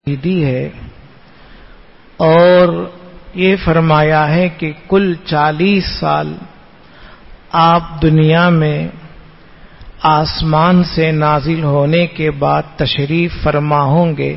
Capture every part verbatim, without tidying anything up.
دی ہے اور یہ فرمایا ہے کہ کل چالیس سال آپ دنیا میں آسمان سے نازل ہونے کے بعد تشریف فرما ہوں گے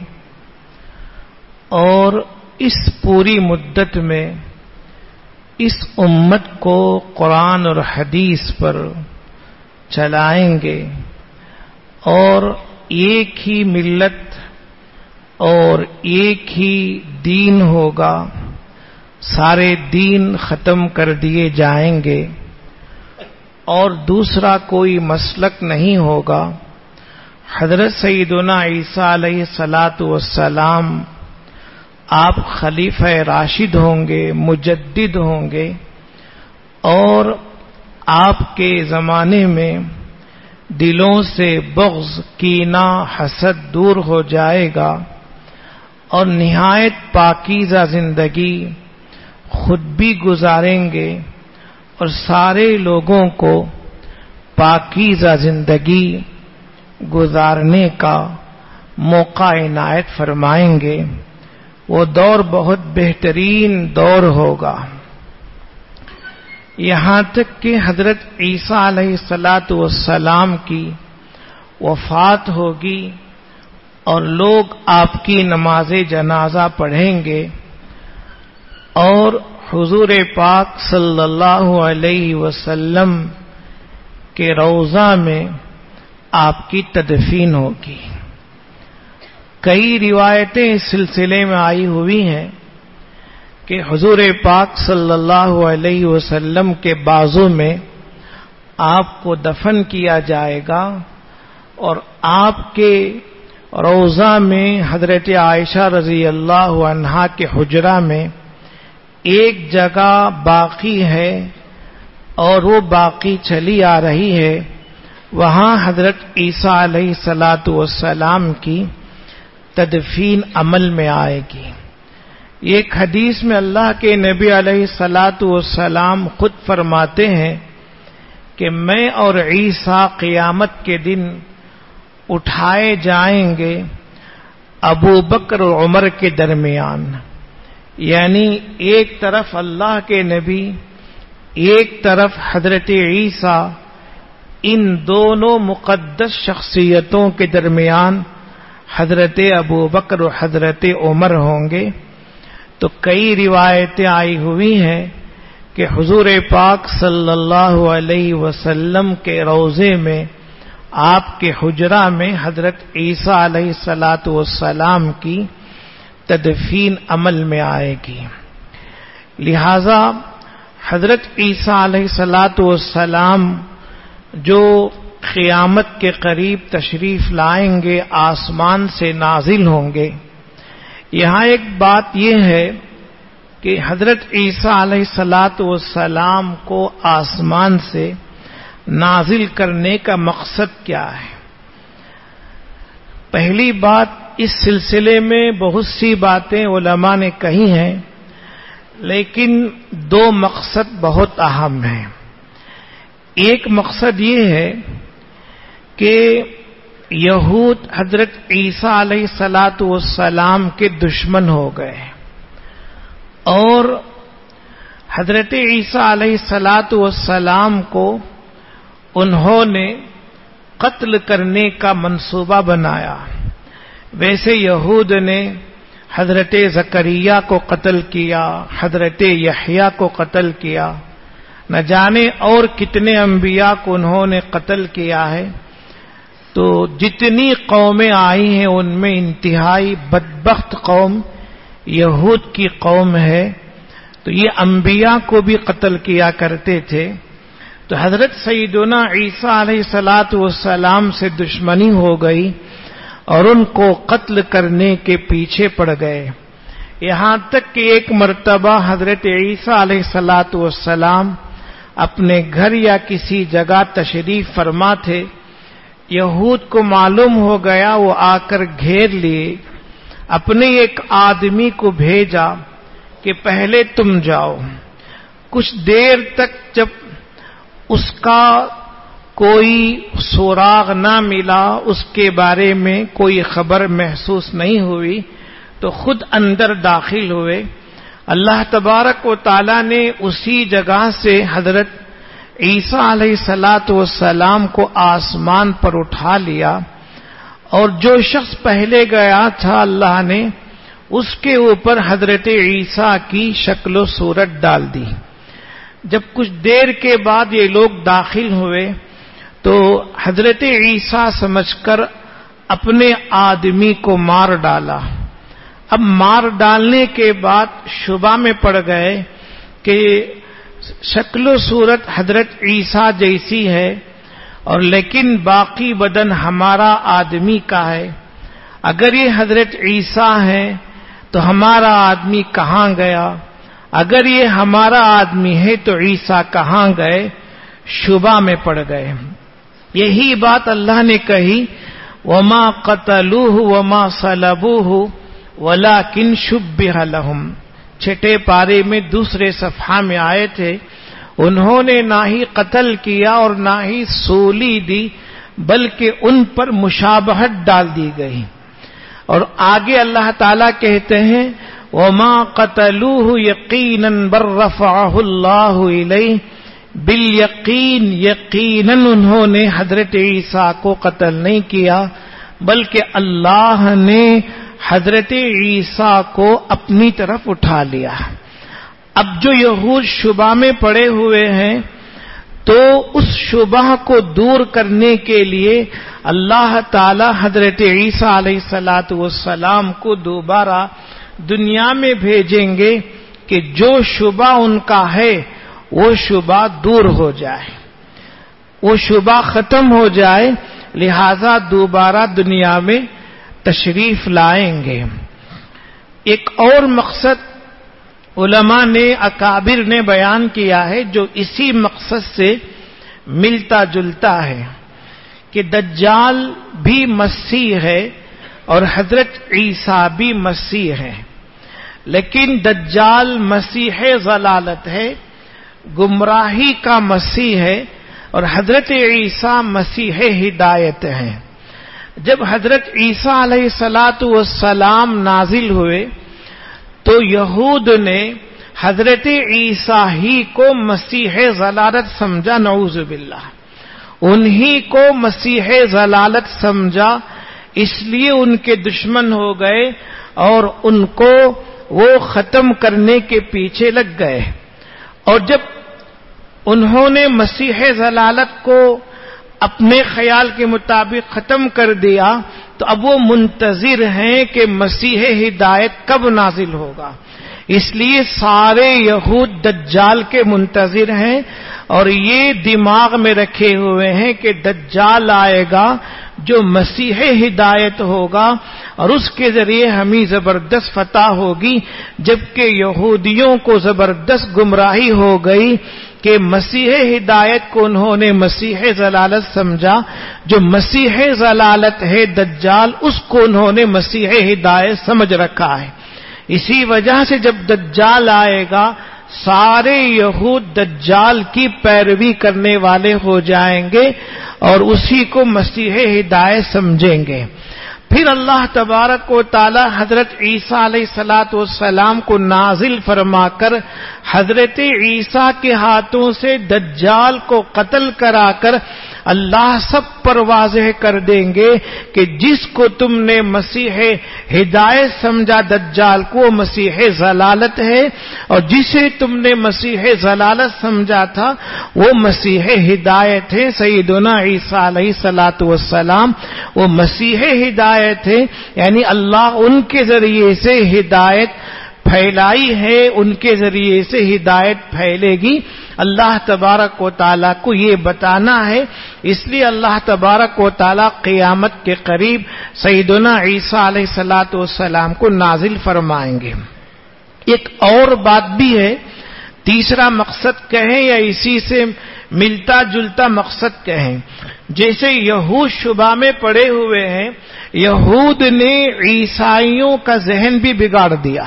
اور اس پوری مدت میں اس امت کو قرآن اور حدیث پر چلائیں گے اور ایک ہی ملت اور ایک ہی دین ہوگا، سارے دین ختم کر دیے جائیں گے اور دوسرا کوئی مسلک نہیں ہوگا۔ حضرت سیدنا عیسیٰ علیہ الصلاۃ والسلام آپ خلیفہ راشد ہوں گے، مجدد ہوں گے اور آپ کے زمانے میں دلوں سے بغض، کینہ، حسد دور ہو جائے گا اور نہایت پاکیزہ زندگی خود بھی گزاریں گے اور سارے لوگوں کو پاکیزہ زندگی گزارنے کا موقع عنایت فرمائیں گے۔ وہ دور بہت بہترین دور ہوگا، یہاں تک کہ حضرت عیسیٰ علیہ الصلاۃ والسلام کی وفات ہوگی اور لوگ آپ کی نماز جنازہ پڑھیں گے اور حضور پاک صلی اللہ علیہ وسلم کے روضہ میں آپ کی تدفین ہوگی۔ کئی روایتیں اس سلسلے میں آئی ہوئی ہیں کہ حضور پاک صلی اللہ علیہ وسلم کے بازو میں آپ کو دفن کیا جائے گا اور آپ کے روضہ میں حضرت عائشہ رضی اللہ عنہا کے حجرہ میں ایک جگہ باقی ہے اور وہ باقی چلی آ رہی ہے، وہاں حضرت عیسیٰ علیہ الصلاۃ والسلام کی تدفین عمل میں آئے گی۔ ایک حدیث میں اللہ کے نبی علیہ الصلاۃ والسلام خود فرماتے ہیں کہ میں اور عیسیٰ قیامت کے دن اٹھائے جائیں گے ابو بکر اور عمر کے درمیان، یعنی ایک طرف اللہ کے نبی، ایک طرف حضرت عیسیٰ، ان دونوں مقدس شخصیتوں کے درمیان حضرت ابو بکر و حضرت عمر ہوں گے۔ تو کئی روایتیں آئی ہوئی ہیں کہ حضور پاک صلی اللہ علیہ وسلم کے روضے میں آپ کے حجرہ میں حضرت عیسیٰ علیہ الصلاۃ والسلام کی تدفین عمل میں آئے گی۔ لہذا حضرت عیسیٰ علیہ الصلاۃ والسلام جو قیامت کے قریب تشریف لائیں گے، آسمان سے نازل ہوں گے، یہاں ایک بات یہ ہے کہ حضرت عیسیٰ علیہ الصلاۃ والسلام کو آسمان سے نازل کرنے کا مقصد کیا ہے؟ پہلی بات، اس سلسلے میں بہت سی باتیں علماء نے کہی ہیں، لیکن دو مقصد بہت اہم ہیں۔ ایک مقصد یہ ہے کہ یہود حضرت عیسیٰ علیہ الصلاۃ والسلام کے دشمن ہو گئے اور حضرت عیسیٰ علیہ الصلاۃ والسلام کو انہوں نے قتل کرنے کا منصوبہ بنایا۔ ویسے یہود نے حضرت زکریا کو قتل کیا، حضرت یحییٰ کو قتل کیا، نہ جانے اور کتنے انبیاء کو انہوں نے قتل کیا ہے۔ تو جتنی قومیں آئی ہیں ان میں انتہائی بدبخت قوم یہود کی قوم ہے، تو یہ انبیاء کو بھی قتل کیا کرتے تھے۔ تو حضرت سیدنا عیسیٰ علیہ الصلاۃ والسلام سے دشمنی ہو گئی اور ان کو قتل کرنے کے پیچھے پڑ گئے، یہاں تک کہ ایک مرتبہ حضرت عیسیٰ علیہ الصلاۃ والسلام اپنے گھر یا کسی جگہ تشریف فرما تھے، یہود کو معلوم ہو گیا، وہ آ کر گھیر لیے، اپنے ایک آدمی کو بھیجا کہ پہلے تم جاؤ۔ کچھ دیر تک جب اس کا کوئی سراغ نہ ملا، اس کے بارے میں کوئی خبر محسوس نہیں ہوئی، تو خود اندر داخل ہوئے. اللہ تبارک و تعالی نے اسی جگہ سے حضرت عیسیٰ علیہ الصلاۃ والسلام کو آسمان پر اٹھا لیا، اور جو شخص پہلے گیا تھا اللہ نے اس کے اوپر حضرت عیسیٰ کی شکل و صورت ڈال دی. جب کچھ دیر کے بعد یہ لوگ داخل ہوئے تو حضرت عیسیٰ سمجھ کر اپنے آدمی کو مار ڈالا. اب مار ڈالنے کے بعد شبہ میں پڑ گئے کہ شکل و صورت حضرت عیسیٰ جیسی ہے اور لیکن باقی بدن ہمارا آدمی کا ہے. اگر یہ حضرت عیسیٰ ہے تو ہمارا آدمی کہاں گیا؟ اگر یہ ہمارا آدمی ہے تو عیسیٰ کہاں گئے؟ شبہ میں پڑ گئے. یہی بات اللہ نے کہی وما قتلوه وما صلبوه ولكن شبه لهم. چھٹے پارے میں دوسرے صفحہ میں آئے تھے، انہوں نے نہ ہی قتل کیا اور نہ ہی سولی دی بلکہ ان پر مشابہت ڈال دی گئی. اور آگے اللہ تعالیٰ کہتے ہیں وما قتلوه یقینا بل رفعه اللہ الیہ، بالیقین یقیناً انہوں نے حضرت عیسیٰ کو قتل نہیں کیا بلکہ اللہ نے حضرت عیسیٰ کو اپنی طرف اٹھا لیا. اب جو یہود شبہ میں پڑے ہوئے ہیں تو اس شبہ کو دور کرنے کے لیے اللہ تعالی حضرت عیسیٰ علیہ الصلاۃ والسلام کو دوبارہ دنیا میں بھیجیں گے کہ جو شبہ ان کا ہے وہ شبہ دور ہو جائے، وہ شبہ ختم ہو جائے، لہذا دوبارہ دنیا میں تشریف لائیں گے. ایک اور مقصد علماء نے اکابر نے بیان کیا ہے جو اسی مقصد سے ملتا جلتا ہے کہ دجال بھی مسیح ہے اور حضرت عیسیٰ بھی مسیح ہے، لیکن دجال مسیح ضلالت ہے، گمراہی کا مسیح ہے، اور حضرت عیسیٰ مسیح ہدایت ہے. جب حضرت عیسیٰ علیہ الصلاۃ والسلام نازل ہوئے تو یہود نے حضرت عیسیٰ ہی کو مسیح ضلالت سمجھا، نعوذ باللہ، انہی کو مسیح ضلالت سمجھا، اس لیے ان کے دشمن ہو گئے اور ان کو وہ ختم کرنے کے پیچھے لگ گئے. اور جب انہوں نے مسیح ضلالت کو اپنے خیال کے مطابق ختم کر دیا تو اب وہ منتظر ہیں کہ مسیح ہدایت کب نازل ہوگا. اس لیے سارے یہود دجال کے منتظر ہیں اور یہ دماغ میں رکھے ہوئے ہیں کہ دجال آئے گا جو مسیح ہدایت ہوگا اور اس کے ذریعے ہمیں زبردست فتح ہوگی، جبکہ یہودیوں کو زبردست گمراہی ہو گئی کہ مسیح ہدایت کو انہوں نے مسیح ضلالت سمجھا، جو مسیح ضلالت ہے دجال اس کو انہوں نے مسیح ہدایت سمجھ رکھا ہے. اسی وجہ سے جب دجال آئے گا سارے یہود دجال کی پیروی کرنے والے ہو جائیں گے اور اسی کو مسیح ہدایت سمجھیں گے. پھر اللہ تبارک و تعالی حضرت عیسیٰ علیہ الصلاۃ والسلام کو نازل فرما کر حضرت عیسیٰ کے ہاتھوں سے دجال کو قتل کرا کر اللہ سب پر واضح کر دیں گے کہ جس کو تم نے مسیح ہدایت سمجھا دجال کو مسیح ضلالت ہے، اور جسے تم نے مسیح ضلالت سمجھا تھا وہ مسیح ہدایت ہے. سیدنا عیسیٰ علیہ الصلاۃ والسلام وہ مسیح ہدایت ہے، یعنی اللہ ان کے ذریعے سے ہدایت پھیلائی ہے، ان کے ذریعے سے ہدایت پھیلے گی. اللہ تبارک و تعالیٰ کو یہ بتانا ہے، اس لیے اللہ تبارک و تعالیٰ قیامت کے قریب سیدنا عیسیٰ علیہ الصلاۃ والسلام کو نازل فرمائیں گے. ایک اور بات بھی ہے، تیسرا مقصد کہیں یا اسی سے ملتا جلتا مقصد کہیں، جیسے یہود شبہ میں پڑے ہوئے ہیں، یہود نے عیسائیوں کا ذہن بھی بگاڑ دیا،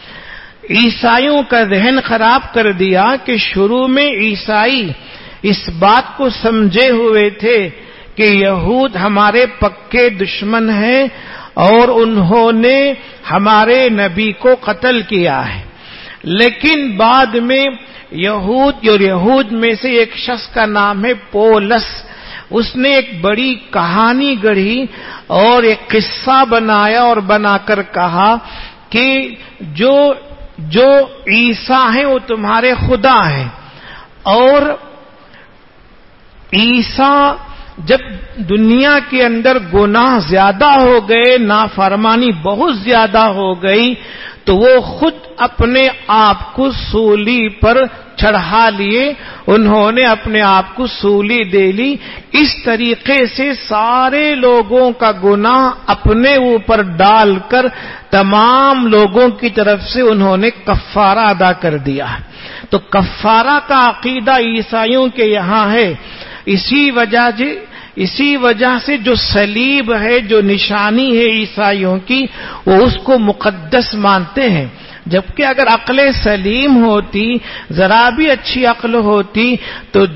عیسائیوں کا ذہن خراب کر دیا کہ شروع میں عیسائی اس بات کو سمجھے ہوئے تھے کہ یہود ہمارے پکے دشمن ہیں اور انہوں نے ہمارے نبی کو قتل کیا ہے. لیکن بعد میں یہود اور یہود میں سے ایک شخص کا نام ہے پولس، اس نے ایک بڑی کہانی گڑھی اور ایک قصہ بنایا اور بنا کر کہا کہ جو جو عیسیٰ ہیں وہ تمہارے خدا ہیں، اور عیسیٰ جب دنیا کے اندر گناہ زیادہ ہو گئے، نافرمانی بہت زیادہ ہو گئی، تو وہ خود اپنے آپ کو سولی پر چڑھا لیے، انہوں نے اپنے آپ کو سولی دے لی. اس طریقے سے سارے لوگوں کا گناہ اپنے اوپر ڈال کر تمام لوگوں کی طرف سے انہوں نے کفارہ ادا کر دیا. تو کفارہ کا عقیدہ عیسائیوں کے یہاں ہے. اسی وجہ سے اسی وجہ سے جو صلیب ہے، جو نشانی ہے عیسائیوں کی، وہ اس کو مقدس مانتے ہیں. جبکہ اگر عقل سلیم ہوتی، ذرا بھی اچھی عقل ہوتی، تو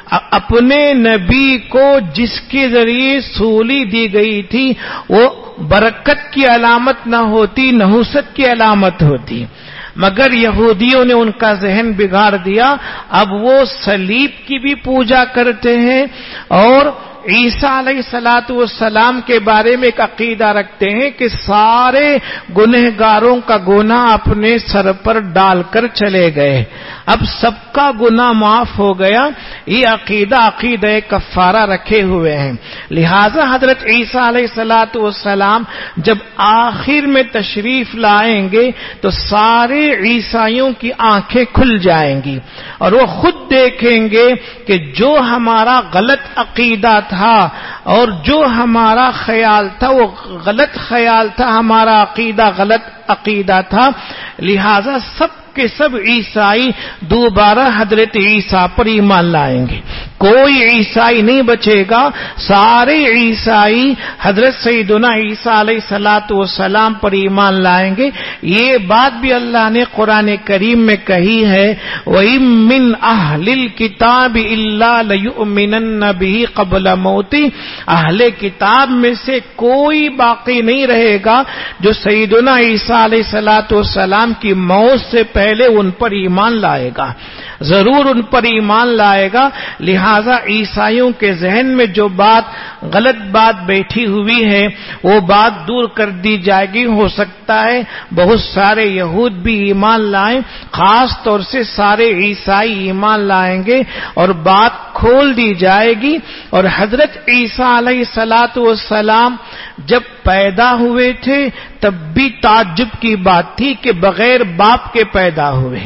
اپنے نبی کو جس کے ذریعے سولی دی گئی تھی وہ برکت کی علامت نہ ہوتی، نحوست کی علامت ہوتی. مگر یہودیوں نے ان کا ذہن بگاڑ دیا. اب وہ صلیب کی بھی پوجا کرتے ہیں اور عیسیٰ علیہ الصلوۃ والسلام کے بارے میں ایک عقیدہ رکھتے ہیں کہ سارے گنہگاروں کا گناہ اپنے سر پر ڈال کر چلے گئے، اب سب کا گناہ معاف ہو گیا. یہ عقیدہ عقیدہ کفارہ رکھے ہوئے ہیں. لہذا حضرت عیسیٰ علیہ الصلوۃ والسلام جب آخر میں تشریف لائیں گے تو سارے عیسائیوں کی آنکھیں کھل جائیں گی اور وہ خود دیکھیں گے کہ جو ہمارا غلط عقیدہ تھا اور جو ہمارا خیال تھا وہ غلط خیال تھا، ہمارا عقیدہ غلط عقیدہ تھا. لہذا سب کے سب عیسائی دوبارہ حضرت عیسیٰ پر ایمان لائیں گے. کوئی عیسائی نہیں بچے گا، سارے عیسائی حضرت سیدنا عیسیٰ علیہ الصلوۃ والسلام پر ایمان لائیں گے. یہ بات بھی اللہ نے قرآن کریم میں کہی ہے، وَإِن مِّنْ أَهْلِ الْكِتَابِ إِلَّا لَيُؤْمِنَنَّ بِهِ قَبْلَ مَوْتِهِ. اہل کتاب میں سے کوئی باقی نہیں رہے گا جو سیدنا عیسیٰ علیہ الصلوۃ والسلام کی موت سے پہلے ان پر ایمان لائے گا، ضرور ان پر ایمان لائے گا. لہذا عیسائیوں کے ذہن میں جو بات غلط بات بیٹھی ہوئی ہے وہ بات دور کر دی جائے گی. ہو سکتا ہے بہت سارے یہود بھی ایمان لائیں، خاص طور سے سارے عیسائی ایمان لائیں گے اور بات کھول دی جائے گی. اور حضرت عیسیٰ علیہ الصلوۃ والسلام جب پیدا ہوئے تھے تب بھی تعجب کی بات تھی کہ بغیر باپ کے پیدا ہوئے،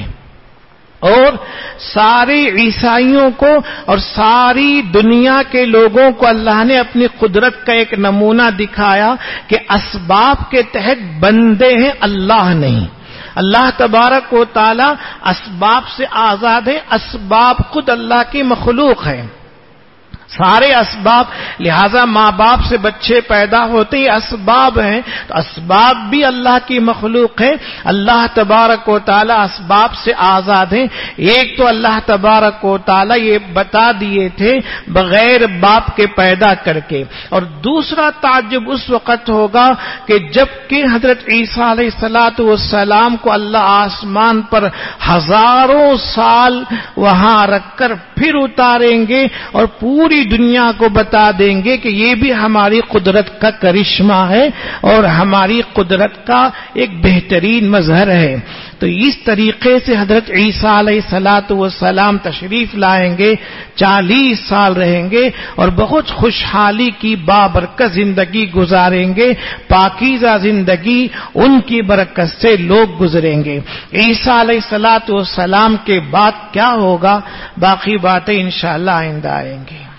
اور سارے عیسائیوں کو اور ساری دنیا کے لوگوں کو اللہ نے اپنی قدرت کا ایک نمونہ دکھایا کہ اسباب کے تحت بندے ہیں، اللہ نہیں. اللہ تبارک و تعالی اسباب سے آزاد ہے، اسباب خود اللہ کی مخلوق ہے، سارے اسباب. لہذا ماں باپ سے بچے پیدا ہوتے ہی اسباب ہیں، تو اسباب بھی اللہ کی مخلوق ہے. اللہ تبارک و تعالی اسباب سے آزاد ہیں. ایک تو اللہ تبارک و تعالی یہ بتا دیے تھے بغیر باپ کے پیدا کر کے، اور دوسرا تعجب اس وقت ہوگا کہ جب کہ حضرت عیسیٰ علیہ الصلوۃ والسلام کو اللہ آسمان پر ہزاروں سال وہاں رکھ کر پھر اتاریں گے اور پوری دنیا کو بتا دیں گے کہ یہ بھی ہماری قدرت کا کرشمہ ہے اور ہماری قدرت کا ایک بہترین مظہر ہے. تو اس طریقے سے حضرت عیسیٰ علیہ الصلوۃ والسلام تشریف لائیں گے، چالیس سال رہیں گے اور بہت خوشحالی کی بابرکت زندگی گزاریں گے. پاکیزہ زندگی ان کی برکت سے لوگ گزریں گے. عیسیٰ علیہ الصلوۃ والسلام کے بعد کیا ہوگا، باقی باتیں انشاءاللہ آئندہ آئیں گی.